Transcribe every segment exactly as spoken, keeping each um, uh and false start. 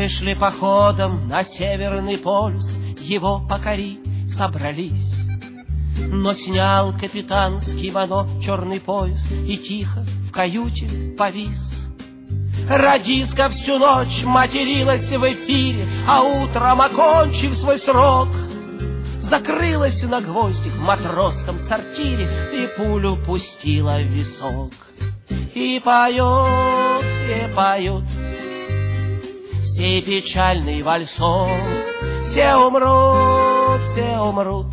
Вышли походом на Северный полюс, его покорить собрались. Но снял капитан с кимоно черный пояс и тихо в каюте повис. Радистка всю ночь материлась в эфире, а утром, окончив свой срок, закрылась на гвоздик в матросском сортире и пулю пустила в висок. И поет, и поет сей печальный вальсок. Все умрут, все умрут,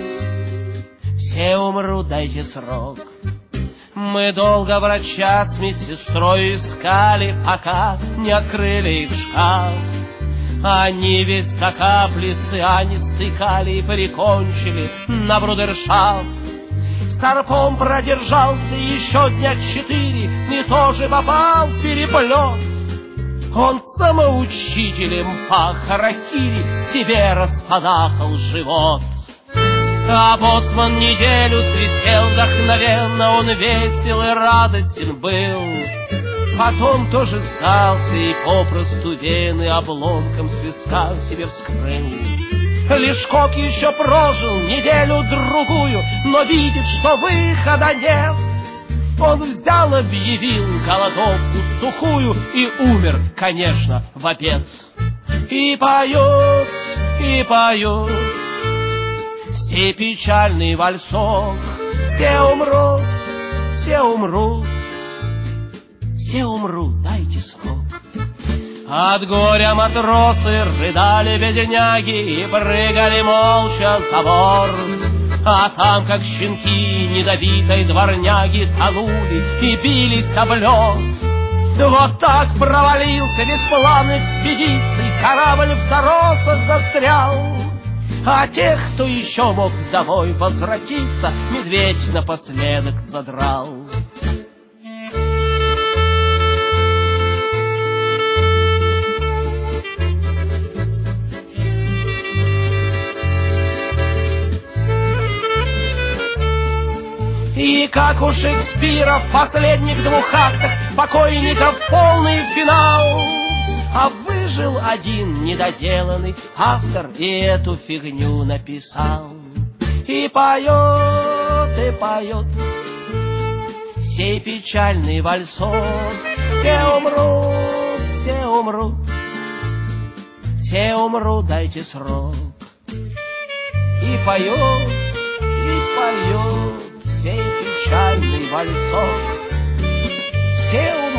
все умрут, дайте срок. Мы долго врача с медсестрой искали, пока не открыли их шкаф. Они ведь капли цианистой калий прикончили на брудершафт. Старпом продержался еще дня четыре и тоже попал в переплет. Он самоучителем по харакири себе распадахал живот. А боцман неделю свистел вдохновенно, он весел и радостен был. Потом тоже сдался и попросту вены обломком свистка себе вскрыл. Лишь Кок еще прожил неделю-другую, но видит, что выхода нет. Он взял, объявил голодовку сухую и умер, конечно, в обед. И поет, и поет сей печальный вальсок. Все умрут, все умрут, все умрут, дайте срок. От горя матросы рыдали бедняги и прыгали молча за борт. А там, как щенки недобитой дворняги, тонули и бились об лед. Вот так провалился без плана экспедиции, корабль в торосах застрял. А тех, кто еще мог домой возвратиться, медведь напоследок задрал. И как у Шекспира в последних двух актах покойников полный финал, а выжил один недоделанный автор и эту фигню написал. И поет, и поет сей печальный вальсок. Все умрут, все умрут, все умрут, дайте срок. И поет, и поет сей печальный вальсок. Все